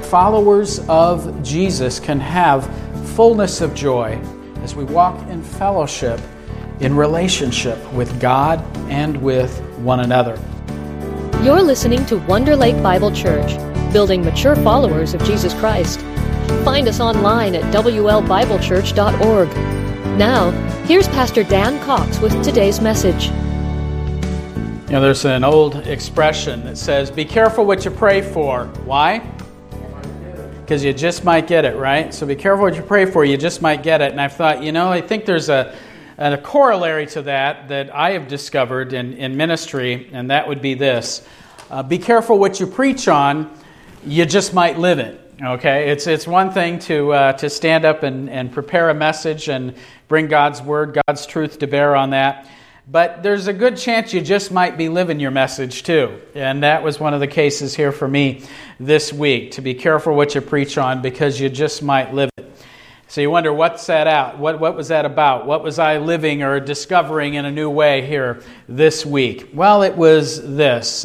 followers of Jesus can have fullness of joy as we walk in fellowship, in relationship with God and with one another. You're listening to Wonder Lake Bible Church, building mature followers of Jesus Christ. Find us online at WLBibleChurch.org. Now, here's Pastor Dan Cox with today's message. You know, there's an old expression that says, be careful what you pray for. Why? Because you just might get it, right? So be careful what you pray for, you just might get it. And I've thought, I think there's a corollary to that I have discovered in ministry, and that would be this. Be careful what you preach on, you just might live it. Okay, it's one thing to stand up and prepare a message and bring God's word, God's truth to bear on that. But there's a good chance you just might be living your message too. And that was one of the cases here for me this week, to be careful what you preach on because you just might live it. So you wonder, what's that out? What was that about? What was I living or discovering in a new way here this week? Well, it was this.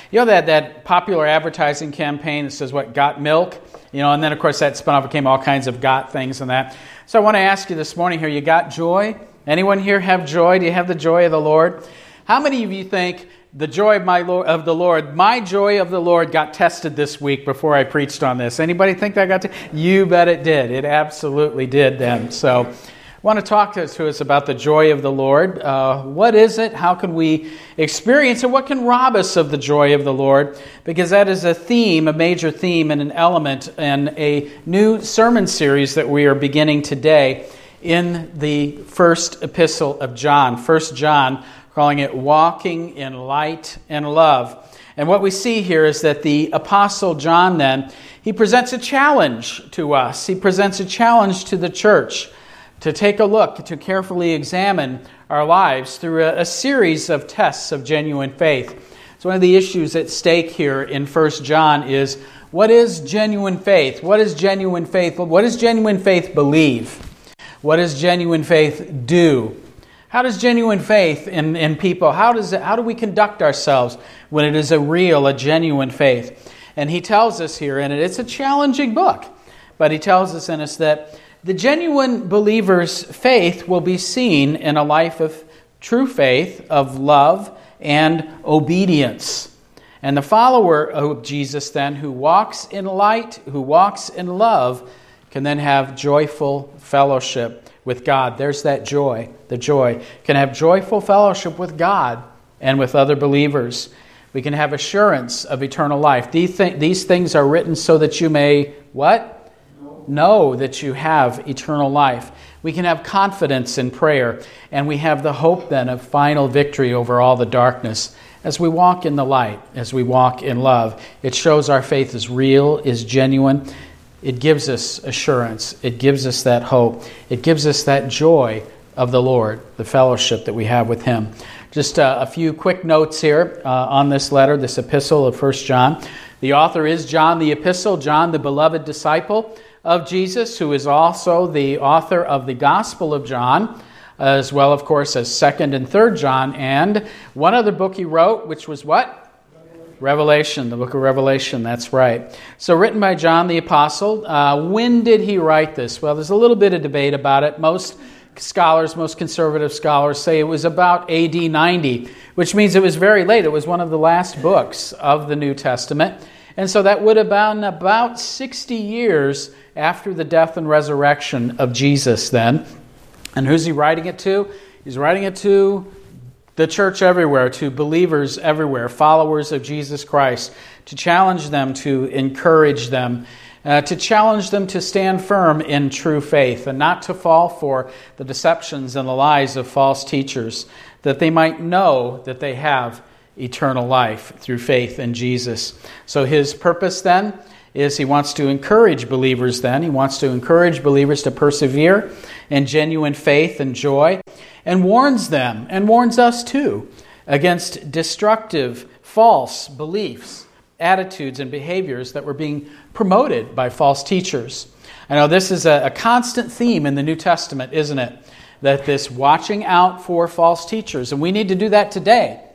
That popular advertising campaign that says, got milk? And then of course that spun off, became all kinds of got things and that. So I want to ask you this morning here, you got joy? Anyone here have joy? Do you have the joy of the Lord? How many of you think the joy of the Lord, my joy of the Lord got tested this week before I preached on this? Anybody think that got tested? You bet it did. It absolutely did then. So I want to talk to us about the joy of the Lord. What is it? How can we experience it? What can rob us of the joy of the Lord? Because that is a theme, a major theme and an element in a new sermon series that we are beginning today in the first epistle of John. 1 John, calling it Walking in Light and Love. And what we see here is that the Apostle John then, he presents a challenge to us. He presents a challenge to the church to take a look, to carefully examine our lives through a series of tests of genuine faith. So one of the issues at stake here in 1 John is, what is genuine faith? What is genuine faith? What does genuine faith believe? What does genuine faith do? How does genuine faith in people, how do we conduct ourselves when it is a genuine faith? And he tells us here in it, it's a challenging book, but he tells us in us that the genuine believer's faith will be seen in a life of true faith, of love and obedience. And the follower of Jesus then, who walks in light, who walks in love, can then have joyful fellowship with God. There's that joy, the joy. Can have joyful fellowship with God and with other believers. We can have assurance of eternal life. These things are written so that you may, what? Know that you have eternal life. We can have confidence in prayer, and we have the hope then of final victory over all the darkness. As we walk in the light, as we walk in love, it shows our faith is real, is genuine. It gives us assurance. It gives us that hope. It gives us that joy of the Lord, the fellowship that we have with Him. Just a few quick notes here on this letter, this epistle of 1 John. The author is John the Epistle, John the beloved disciple of Jesus, who is also the author of the Gospel of John, as well, of course, as 2nd and 3rd John, and one other book he wrote, which was what? Revelation, the book of Revelation, that's right. So written by John the Apostle. When did he write this? Well, there's a little bit of debate about it. Most scholars, most conservative scholars say it was about AD 90, which means it was very late. It was one of the last books of the New Testament. And so that would have been about 60 years after the death and resurrection of Jesus then. And who's he writing it to? He's writing it to the church everywhere, to believers everywhere, followers of Jesus Christ, to challenge them, to encourage them, to challenge them to stand firm in true faith and not to fall for the deceptions and the lies of false teachers, that they might know that they have eternal life through faith in Jesus. So his purpose then is he wants to encourage believers then. He wants to encourage believers to persevere in genuine faith and joy, and warns them, and warns us too, against destructive, false beliefs, attitudes, and behaviors that were being promoted by false teachers. I know this is a constant theme in the New Testament, isn't it? That this watching out for false teachers, and we need to do that today.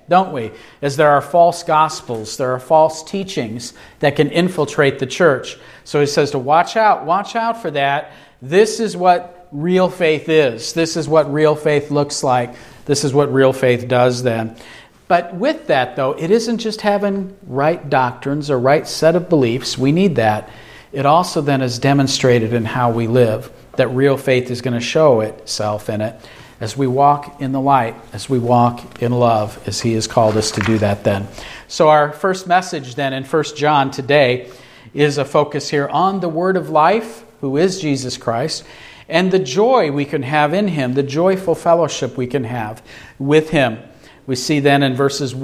don't we? As there are false gospels, there are false teachings that can infiltrate the church. So he says to watch out for that. This is what real faith is. This is what real faith looks like. This is what real faith does then. But with that, though, it isn't just having right doctrines or right set of beliefs. We need that. It also then is demonstrated in how we live, that real faith is going to show itself in it as we walk in the light, as we walk in love, as he has called us to do that then. So our first message then in 1 John today is a focus here on the Word of life, who is Jesus Christ, and the joy we can have in him, the joyful fellowship we can have with him. We see then in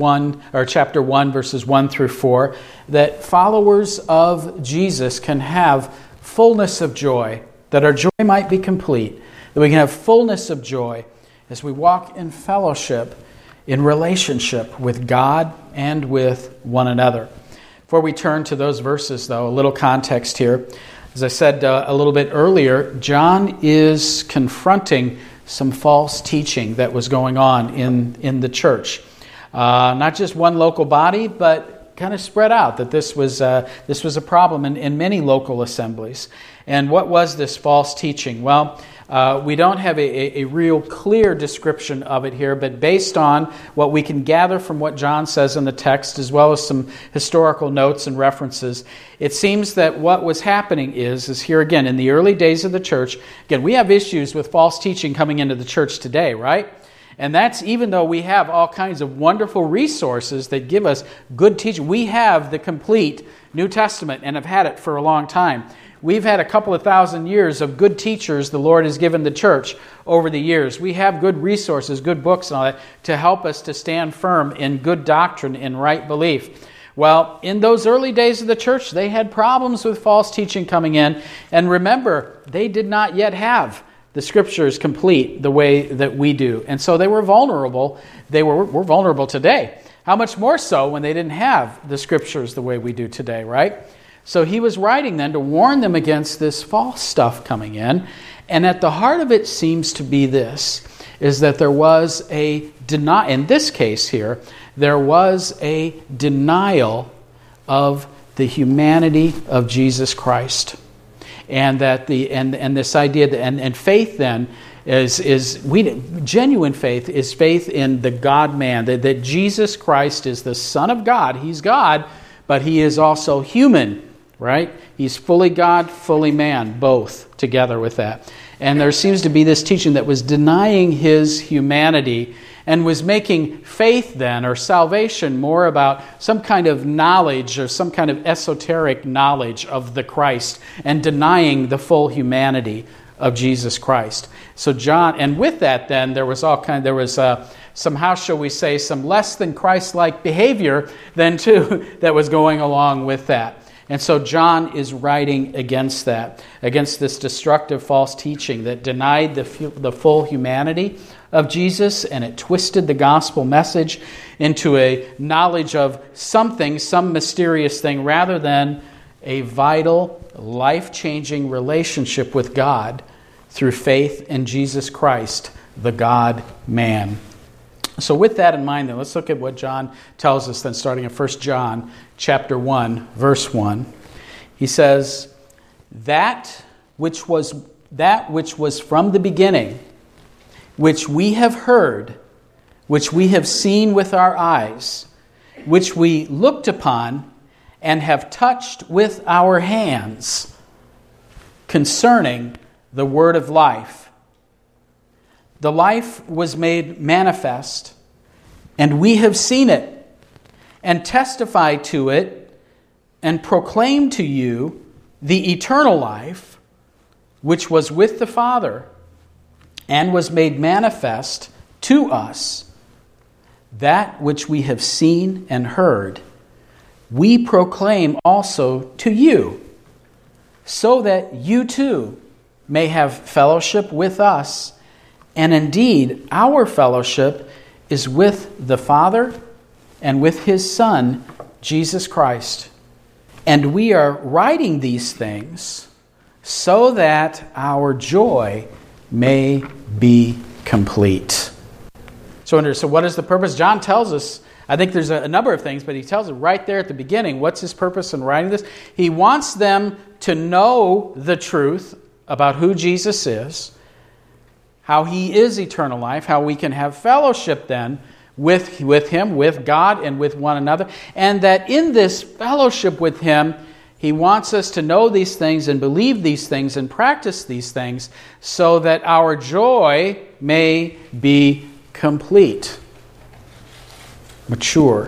chapter 1, verses 1 through 4, that followers of Jesus can have fullness of joy, that our joy might be complete, that we can have fullness of joy as we walk in fellowship, in relationship with God and with one another. Before we turn to those verses, though, a little context here. As I said a little bit earlier, John is confronting some false teaching that was going on in the church. Not just one local body, but kind of spread out, that this was a problem in many local assemblies. And what was this false teaching? Well, we don't have a real clear description of it here, but based on what we can gather from what John says in the text, as well as some historical notes and references, it seems that what was happening is here again, in the early days of the church, again, we have issues with false teaching coming into the church today, right? And that's even though we have all kinds of wonderful resources that give us good teaching. We have the complete New Testament and have had it for a long time. We've had a couple of thousand years of good teachers the Lord has given the church over the years. We have good resources, good books and all that to help us to stand firm in good doctrine and right belief. Well, in those early days of the church, they had problems with false teaching coming in. And remember, they did not yet have the Scriptures complete the way that we do. And so they were vulnerable. We're vulnerable today. How much more so when they didn't have the Scriptures the way we do today, right? So he was writing then to warn them against this false stuff coming in. And at the heart of it seems to be this, is that there was in this case here, there was a denial of the humanity of Jesus Christ. And that this idea that faith then genuine faith is faith in the God-man, that Jesus Christ is the Son of God. He's God, but he is also human, right? He's fully God, fully man, both together with that. And there seems to be this teaching that was denying his humanity and was making faith then, or salvation, more about some kind of knowledge or some kind of esoteric knowledge of the Christ and denying the full humanity of Jesus Christ. So John, and with that then, there was some, how shall we say, some less than Christ-like behavior then too that was going along with that. And so John is writing against that, against this destructive false teaching that denied the full humanity of Jesus, and it twisted the gospel message into a knowledge of something, some mysterious thing, rather than a vital, life-changing relationship with God through faith in Jesus Christ, the God-man. So with that in mind, then, let's look at what John tells us then, starting in 1 John chapter 1, verse 1. He says, that which was from the beginning, which we have heard, which we have seen with our eyes, which we looked upon and have touched with our hands, concerning the word of life. The life was made manifest, and we have seen it, and testify to it, and proclaim to you the eternal life, which was with the Father, and was made manifest to us. That which we have seen and heard, we proclaim also to you, so that you too may have fellowship with us. And indeed, our fellowship is with the Father and with his Son, Jesus Christ. And we are writing these things so that our joy may be complete. So what is the purpose? John tells us I think there's a number of things, but he tells it right there at the beginning. What's his purpose in writing this? He wants them to know the truth about who Jesus is, how he is eternal life, how we can have fellowship then with him, with God, and with one another, and that in this fellowship with him, he wants us to know these things and believe these things and practice these things so that our joy may be complete, mature.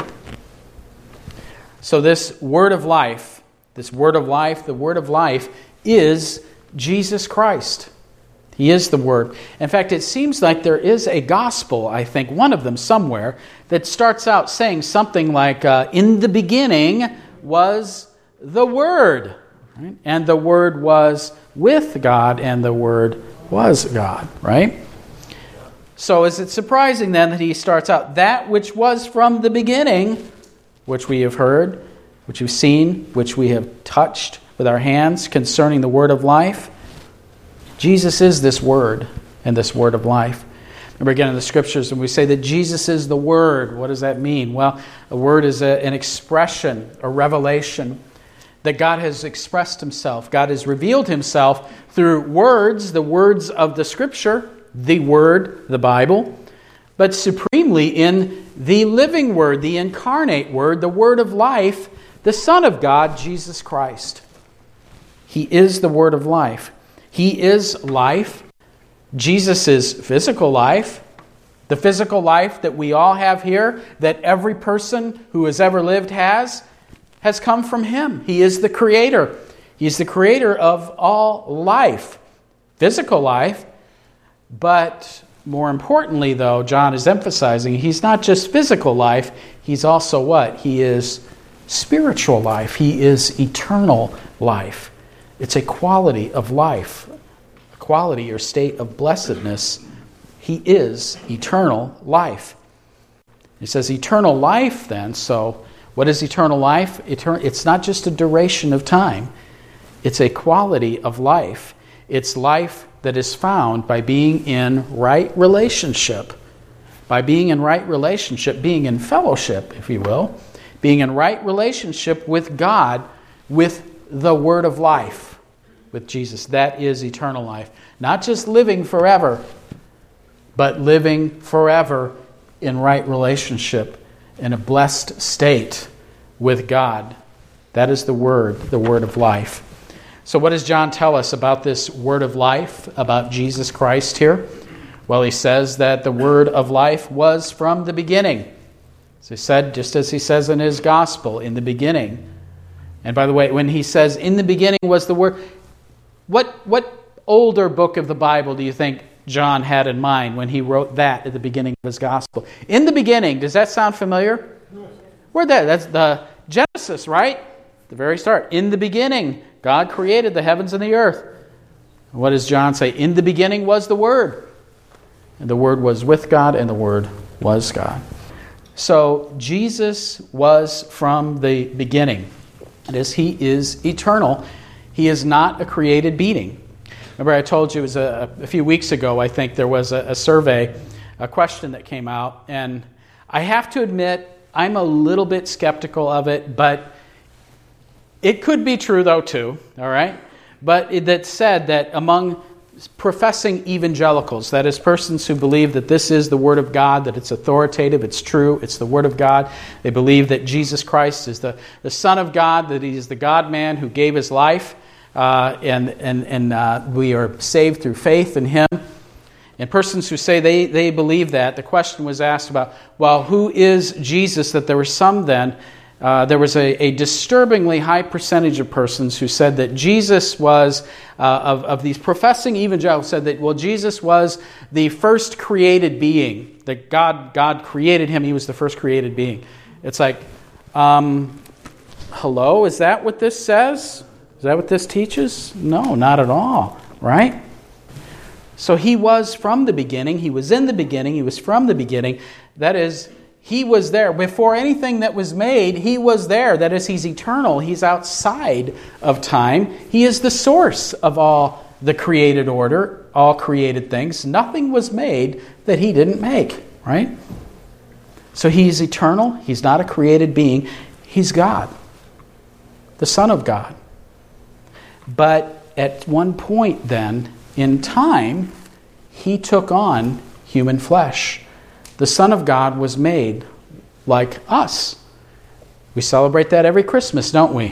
So this word of life, the word of life is Jesus Christ. He is the Word. In fact, it seems like there is a gospel, I think, one of them somewhere, that starts out saying something like, in the beginning was the Word. Right? And the Word was with God, and the Word was God. Right? So is it surprising then that he starts out, that which was from the beginning, which we have heard, which we've seen, which we have touched with our hands concerning the Word of life? Jesus is this Word and this Word of life. Remember again in the Scriptures when we say that Jesus is the Word, what does that mean? Well, a word is an expression, a revelation that God has expressed himself. God has revealed himself through words, the words of the Scripture, the Word, the Bible, but supremely in the living Word, the incarnate Word, the Word of life, the Son of God, Jesus Christ. He is the Word of life. He is life. Jesus is physical life. The physical life that we all have here, that every person who has ever lived has come from him. He is the creator. He's the creator of all life. Physical life. But more importantly, though, John is emphasizing, he's not just physical life. He's also what? He is spiritual life. He is eternal life. It's a quality of life, a quality or state of blessedness. He is eternal life. He says eternal life then, so what is eternal life? It's not just a duration of time. It's a quality of life. It's life that is found by being in right relationship. By being in right relationship, being in fellowship, if you will, being in right relationship with God, with the Word of life, with Jesus. That is eternal life. Not just living forever, but living forever in right relationship, in a blessed state with God. That is the Word of life. So what does John tell us about this Word of life, about Jesus Christ here? Well, he says that the Word of life was from the beginning. As he said, just as he says in his gospel, in the beginning. And by the way, when he says, in the beginning was the Word, what older book of the Bible do you think John had in mind when he wrote that at the beginning of his gospel? In the beginning, does that sound familiar? Where'd that's the Genesis, right? The very start. In the beginning, God created the heavens and the earth. What does John say? In the beginning was the Word. And the Word was with God, and the Word was God. So Jesus was from the beginning. That is, he is eternal. He is not a created being. Remember I told you it was a few weeks ago, I think there was a survey, a question that came out. And I have to admit, I'm a little bit skeptical of it, but it could be true though too, all right? But that said that among professing evangelicals, that is persons who believe that this is the Word of God, that it's authoritative, it's true, it's the Word of God. They believe that Jesus Christ is the Son of God, that he is the God-man who gave his life, and we are saved through faith in him. And persons who say they believe that, the question was asked about, well, who is Jesus? That there were some then, there was a disturbingly high percentage of persons who said that Jesus was, of these professing evangelicals, said that, well, Jesus was the first created being, that God created him, he was the first created being. It's like, hello, is that what this says? Is that what this teaches? No, not at all, right? So he was from the beginning, he was in the beginning, he was from the beginning. That is, he was there. Before anything that was made, he was there. That is, he's eternal. He's outside of time. He is the source of all the created order, all created things. Nothing was made that he didn't make, right? So he's eternal. He's not a created being. He's God, the Son of God. But at one point then, in time, he took on human flesh. The Son of God was made like us. We celebrate that every Christmas, don't we?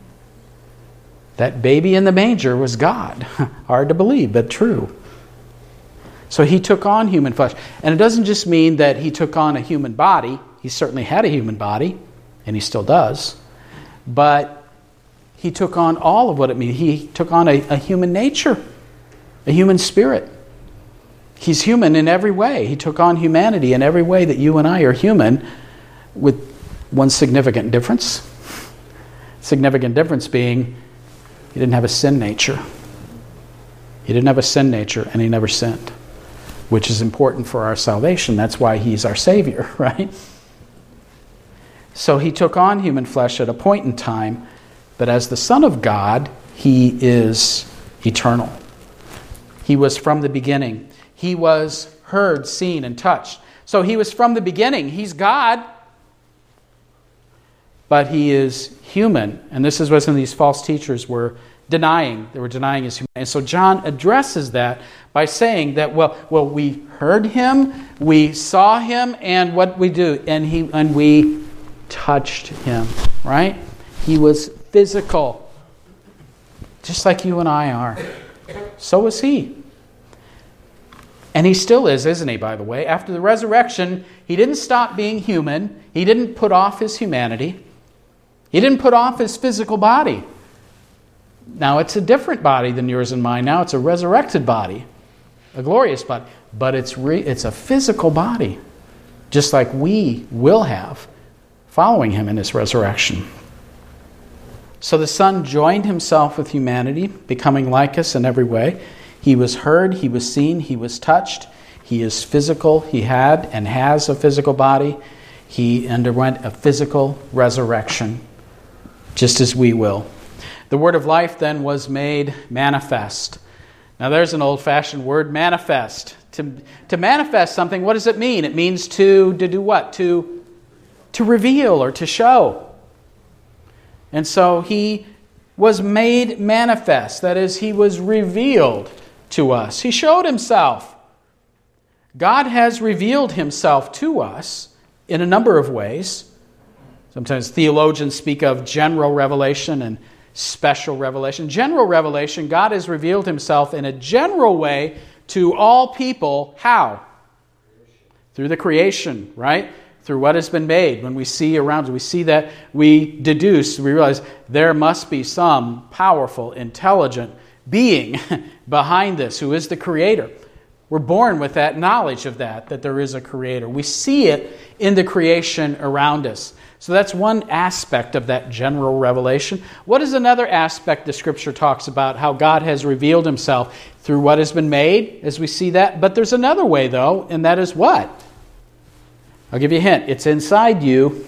That baby in the manger was God. Hard to believe, but true. So he took on human flesh. And it doesn't just mean that he took on a human body. He certainly had a human body, and he still does. But he took on all of what it means. He took on a human nature, a human spirit. He's human in every way. He took on humanity in every way that you and I are human, with one significant difference. Significant difference being he didn't have a sin nature. He didn't have a sin nature, and he never sinned, which is important for our salvation. That's why he's our Savior, right? So he took on human flesh at a point in time, but as the Son of God, he is eternal. He was from the beginning. He was heard, seen, and touched. So he was from the beginning. He's God, but he is human. And this is what some of these false teachers were denying. They were denying his humanity. And so John addresses that by saying that, well, we heard him, we saw him, and what we do, and we touched him, right? He was physical, just like you and I are. So was he. And he still is, isn't he, by the way? After the resurrection, he didn't stop being human. He didn't put off his humanity. He didn't put off his physical body. Now, it's a different body than yours and mine. Now it's a resurrected body, a glorious body. But it's a physical body, just like we will have following him in his resurrection. So the Son joined himself with humanity, becoming like us in every way. He was heard, he was seen, he was touched. He is physical. He had and has a physical body. He underwent a physical resurrection, just as we will. The word of life then was made manifest. Now there's an old-fashioned word, manifest. To manifest something, what does it mean? It means to do what? To reveal or to show. And so he was made manifest. That is, he was revealed to us. He showed himself. God has revealed himself to us in a number of ways. Sometimes theologians speak of general revelation and special revelation. General revelation, God has revealed himself in a general way to all people. How? Through the creation, right? Through what has been made. When we see around us, we see that, we realize there must be some powerful, intelligent being behind this who is the creator. We're born with that knowledge of that there is a creator. We see it in the creation around us. So that's one aspect of that general revelation. What is another aspect the Scripture talks about, how God has revealed himself through what has been made, as we see that? But there's another way, though, and that is what? I'll give you a hint. It's inside you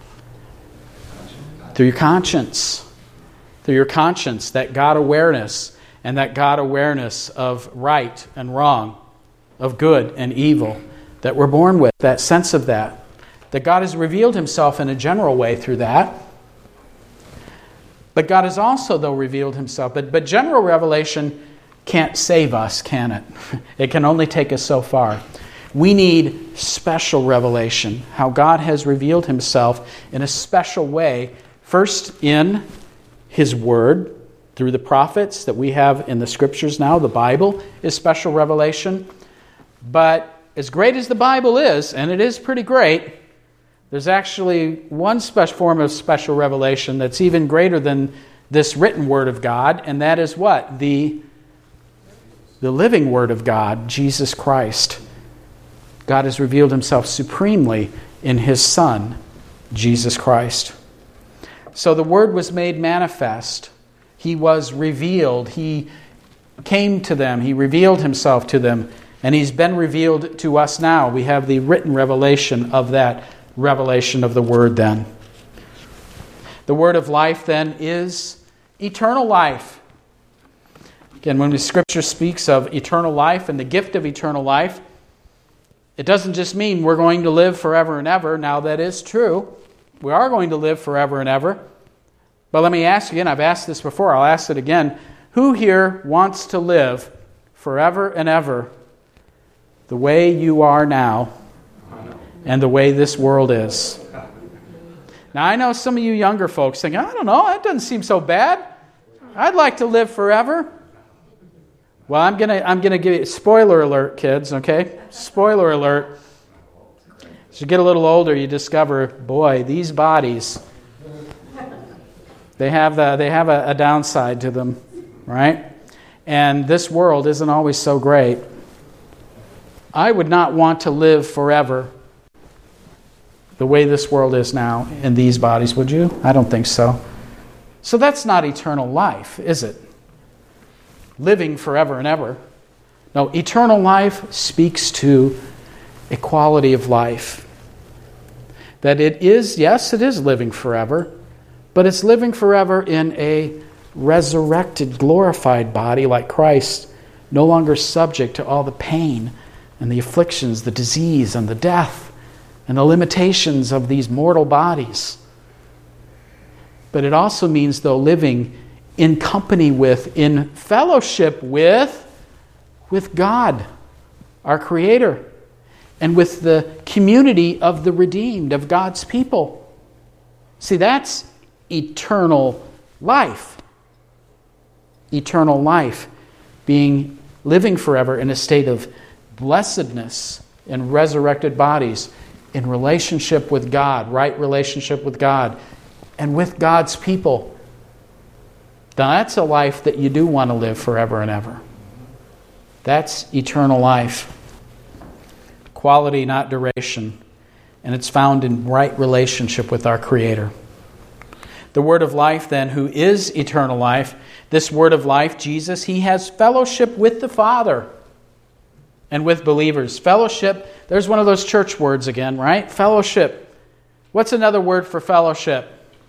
through your conscience. Through your conscience, that God awareness, and that God awareness of right and wrong, of good and evil, that we're born with, that sense of that God has revealed himself in a general way through that. But God has also, though, revealed himself. But general revelation can't save us, can it? It can only take us so far. We need special revelation, how God has revealed himself in a special way, first in his word, through the prophets that we have in the Scriptures now. The Bible is special revelation. But as great as the Bible is, and it is pretty great, there's actually one special form of special revelation that's even greater than this written Word of God, and that is what? The living Word of God, Jesus Christ. God has revealed himself supremely in his Son, Jesus Christ. So the Word was made manifest. He was revealed. He came to them. He revealed himself to them. And he's been revealed to us now. We have the written revelation of that revelation of the Word then. The Word of life then is eternal life. Again, when the Scripture speaks of eternal life and the gift of eternal life, It doesn't just mean we're going to live forever and ever. Now, that is true. We are going to live forever and ever. But let me ask you again, I've asked this before, I'll ask it again. Who here wants to live forever and ever the way you are now and the way this world is? Now, I know some of you younger folks think, I don't know, that doesn't seem so bad. I'd like to live forever. Well, I'm gonna give you, spoiler alert, kids, okay? Spoiler alert. As you get a little older, you discover, boy, these bodies, they have a downside to them, right? And this world isn't always so great. I would not want to live forever the way this world is now in these bodies, would you? I don't think so. So that's not eternal life, is it? Living forever and ever. No, eternal life speaks to a quality of life. That it is, yes, it is living forever, but it's living forever in a resurrected, glorified body like Christ, no longer subject to all the pain and the afflictions, the disease and the death and the limitations of these mortal bodies. But it also means, though, living in company with, in fellowship with God, our Creator, and with the community of the redeemed, of God's people. See, that's eternal life. Eternal life, living forever in a state of blessedness in resurrected bodies, in relationship with God, right relationship with God, and with God's people. Now that's a life that you do want to live forever and ever. That's eternal life. Quality, not duration. And it's found in right relationship with our Creator. The Word of life, then, who is eternal life, this Word of life, Jesus, He has fellowship with the Father and with believers. Fellowship, there's one of those church words again, right? Fellowship. What's another word for fellowship?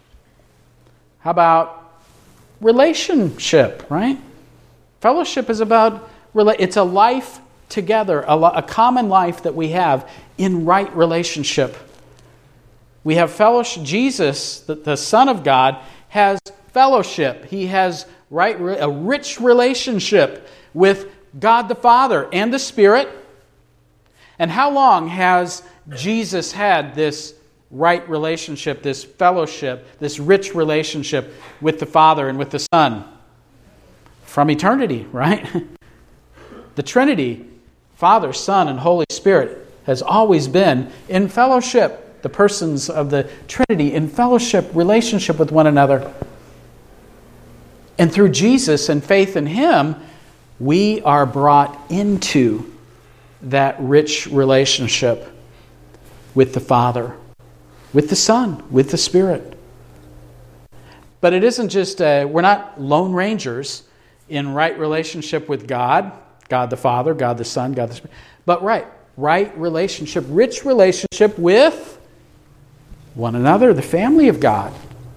How about relationship, right? Fellowship is about, it's a life together, a common life that we have in right relationship. We have fellowship. Jesus, the Son of God, has fellowship. He has a rich relationship with God the Father and the Spirit. And how long has Jesus had this right relationship, this fellowship, this rich relationship with the Father and with the Son? From eternity, right? The Trinity, Father, Son, and Holy Spirit, has always been in fellowship. The persons of the Trinity in fellowship, relationship with one another. And through Jesus and faith in Him, we are brought into that rich relationship with the Father, with the Son, with the Spirit. But it isn't just, we're not lone rangers in right relationship with God, God the Father, God the Son, God the Spirit, but right relationship, rich relationship with one another, the family of God.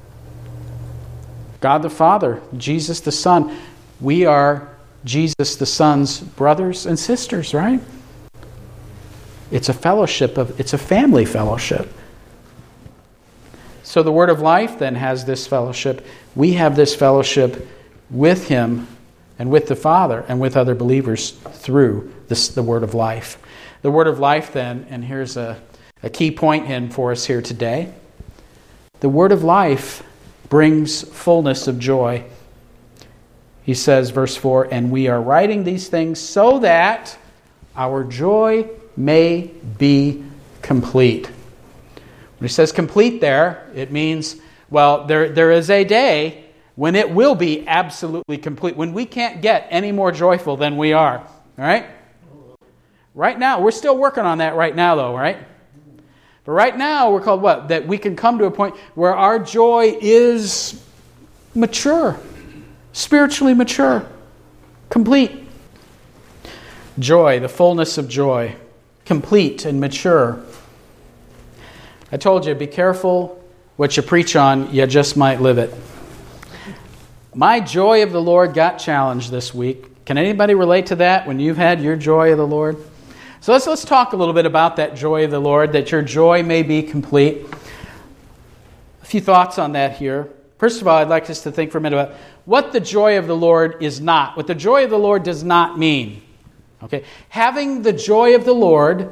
God the Father, Jesus the Son. We are Jesus the Son's brothers and sisters, right? It's a fellowship it's a family fellowship. So the Word of life then has this fellowship. We have this fellowship with Him and with the Father and with other believers through the Word of life. The Word of life then, and here's a key point in for us here today. The Word of life brings fullness of joy. He says, verse 4, and we are writing these things so that our joy may be complete. When he says complete there, it means, well, there is a day when it will be absolutely complete, when we can't get any more joyful than we are. All right? Right now, we're still working on that right now, though, right? But right now, we're called what? That we can come to a point where our joy is mature, spiritually mature, complete. Joy, the fullness of joy, complete and mature. I told you, be careful what you preach on, you just might live it. My joy of the Lord got challenged this week. Can anybody relate to that when you've had your joy of the Lord? So let's talk a little bit about that joy of the Lord, that your joy may be complete. A few thoughts on that here. First of all, I'd like us to think for a minute about what the joy of the Lord is not, what the joy of the Lord does not mean. Okay, having the joy of the Lord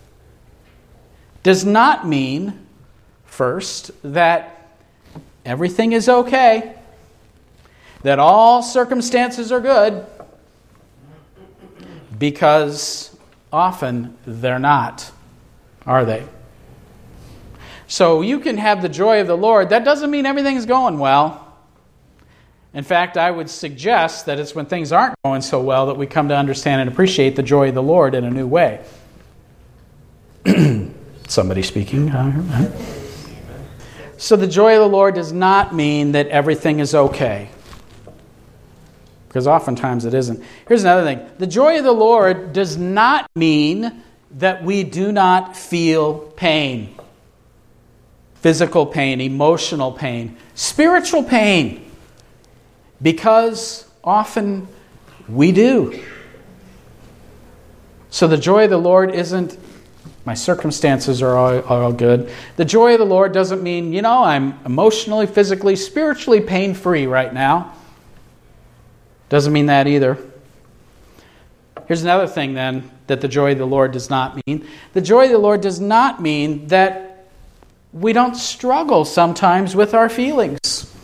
does not mean, first, that everything is okay, that all circumstances are good, because often they're not, are they? So you can have the joy of the Lord. That doesn't mean everything's going well. In fact, I would suggest that it's when things aren't going so well that we come to understand and appreciate the joy of the Lord in a new way. Somebody speaking. So the joy of the Lord does not mean that everything is okay, because oftentimes it isn't. Here's another thing. The joy of the Lord does not mean that we do not feel pain. Physical pain, emotional pain, spiritual pain. Because often we do. So the joy of the Lord isn't, my circumstances are all good. The joy of the Lord doesn't mean, I'm emotionally, physically, spiritually pain-free right now. Doesn't mean that either. Here's another thing then that the joy of the Lord does not mean. The joy of the Lord does not mean that we don't struggle sometimes with our feelings.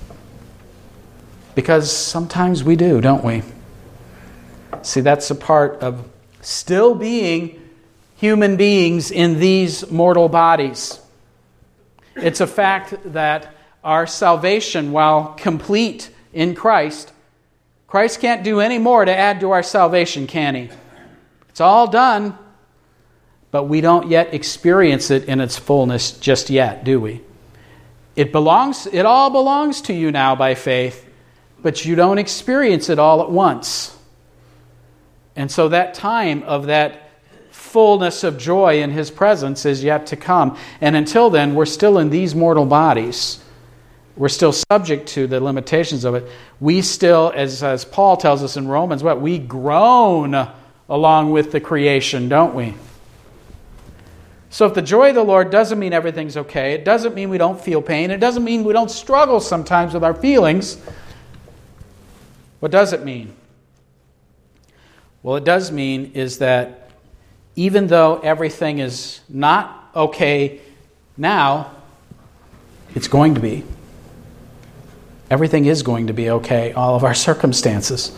Because sometimes we do, don't we? See, that's a part of still being human beings in these mortal bodies. It's a fact that our salvation, while complete in Christ can't do any more to add to our salvation, can He? It's all done, but we don't yet experience it in its fullness just yet, do we? It all belongs to you now by faith, but you don't experience it all at once. And so that time of that fullness of joy in His presence is yet to come. And until then, we're still in these mortal bodies. We're still subject to the limitations of it. We still, as Paul tells us in Romans, we groan along with the creation, don't we? So if the joy of the Lord doesn't mean everything's okay, it doesn't mean we don't feel pain, it doesn't mean we don't struggle sometimes with our feelings, what does it mean? Well, it does mean is that even though everything is not okay now, it's going to be. Everything is going to be okay, all of our circumstances.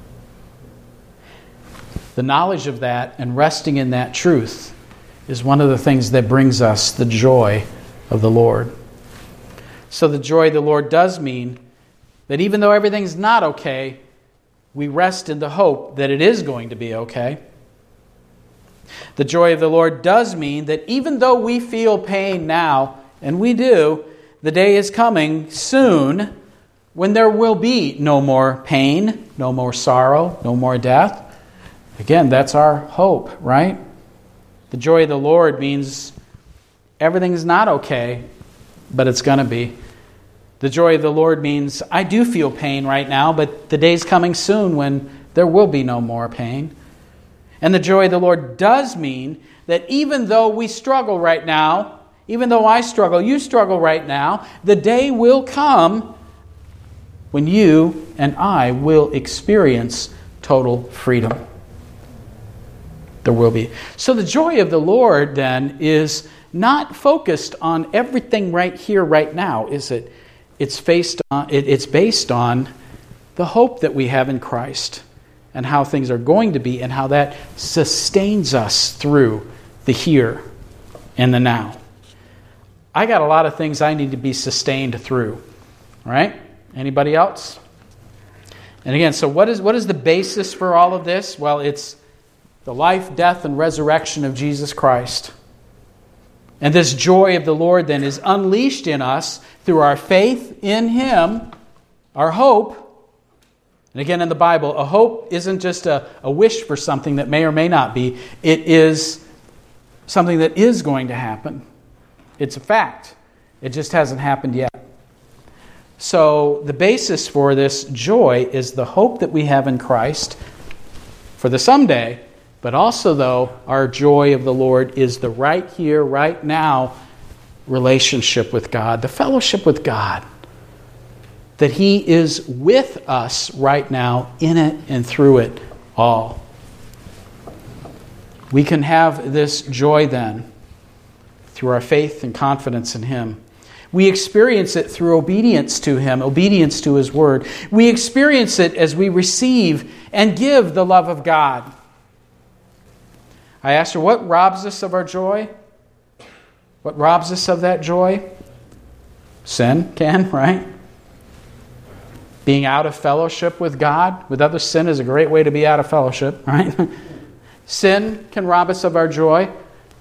The knowledge of that and resting in that truth is one of the things that brings us the joy of the Lord. So the joy of the Lord does mean that even though everything's not okay, we rest in the hope that it is going to be okay. The joy of the Lord does mean that even though we feel pain now, and we do, the day is coming soon when there will be no more pain, no more sorrow, no more death. Again, that's our hope, right? The joy of the Lord means everything's not okay, but it's going to be. The joy of the Lord means I do feel pain right now, but the day's coming soon when there will be no more pain. And the joy of the Lord does mean that even though we struggle right now, even though I struggle, you struggle right now, the day will come when you and I will experience total freedom. There will be. So the joy of the Lord then is not focused on everything right here, right now, is it? It's based on the hope that we have in Christ and how things are going to be and how that sustains us through the here and the now. I got a lot of things I need to be sustained through, right? Anybody else? And again, so what is the basis for all of this? Well, it's the life, death, and resurrection of Jesus Christ. And this joy of the Lord then is unleashed in us through our faith in Him, our hope. And again, in the Bible, a hope isn't just a wish for something that may or may not be. It is something that is going to happen. It's a fact. It just hasn't happened yet. So the basis for this joy is the hope that we have in Christ for the someday But also, though, our joy of the Lord is the right here, right now relationship with God, the fellowship with God. That He is with us right now in it and through it all. We can have this joy then through our faith and confidence in Him. We experience it through obedience to Him, obedience to His Word. We experience it as we receive and give the love of God. I asked her, what robs us of our joy? What robs us of that joy? Sin can, right? Being out of fellowship with God, with others. Sin is a great way to be out of fellowship, right? Sin can rob us of our joy.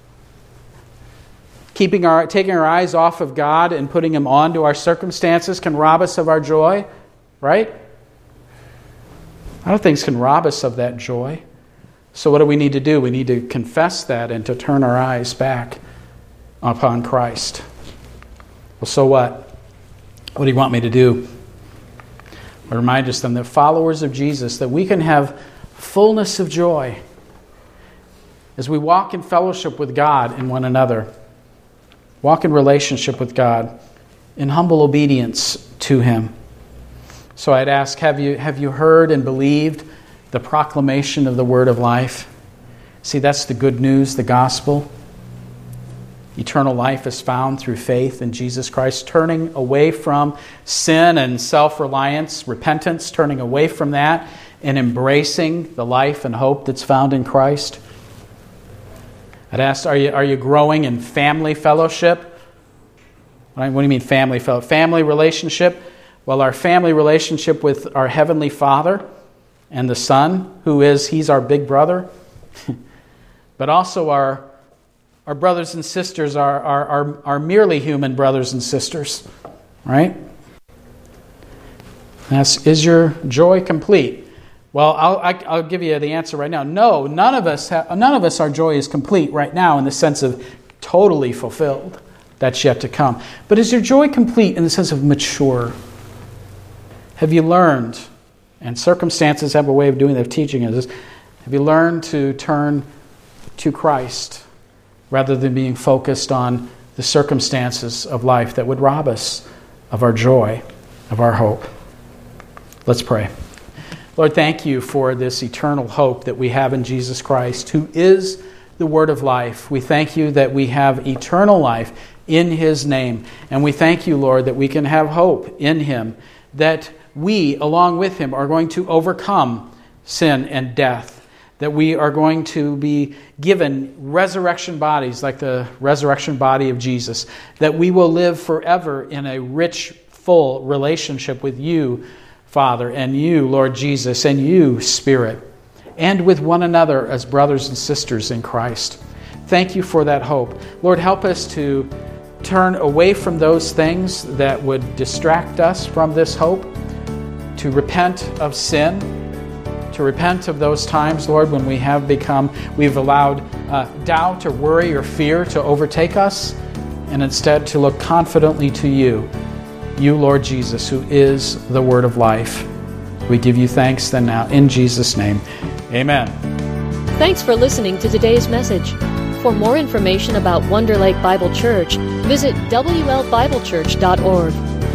Taking our eyes off of God and putting Him onto our circumstances can rob us of our joy, right? Other things can rob us of that joy. So what do we need to do? We need to confess that and to turn our eyes back upon Christ. Well, so what? What do you want me to do? I remind us then that followers of Jesus, that we can have fullness of joy as we walk in fellowship with God and one another. Walk in relationship with God in humble obedience to Him. So I'd ask, have you heard and believed the proclamation of the word of life? See, that's the good news, the gospel. Eternal life is found through faith in Jesus Christ, turning away from sin and self-reliance, repentance, turning away from that and embracing the life and hope that's found in Christ. I'd ask, are you growing in family fellowship? What do you mean family fellowship? Family relationship? Well, our family relationship with our Heavenly Father and the Son, He's our big brother. But also our brothers and sisters are merely human brothers and sisters, right? Is your joy complete? Well, I'll give you the answer right now. No, none of us, our joy is complete right now in the sense of totally fulfilled. That's yet to come. But is your joy complete in the sense of mature? Have you learned, and circumstances have a way of doing that, of teaching us, have you learned to turn to Christ rather than being focused on the circumstances of life that would rob us of our joy, of our hope? Let's pray. Lord, thank you for this eternal hope that we have in Jesus Christ, who is the Word of life. We thank you that we have eternal life in His name. And we thank you, Lord, that we can have hope in Him, that we, along with Him, are going to overcome sin and death, that we are going to be given resurrection bodies like the resurrection body of Jesus, that we will live forever in a rich, full relationship with you, Father, and you, Lord Jesus, and you, Spirit, and with one another as brothers and sisters in Christ. Thank you for that hope. Lord, help us to turn away from those things that would distract us from this hope, to repent of sin, to repent of those times, Lord, when we've allowed doubt or worry or fear to overtake us, and instead to look confidently to you, Lord Jesus, who is the Word of life. We give you thanks then now in Jesus' name. Amen. Thanks for listening to today's message. For more information about Wonder Lake Bible Church, visit WLBibleChurch.org.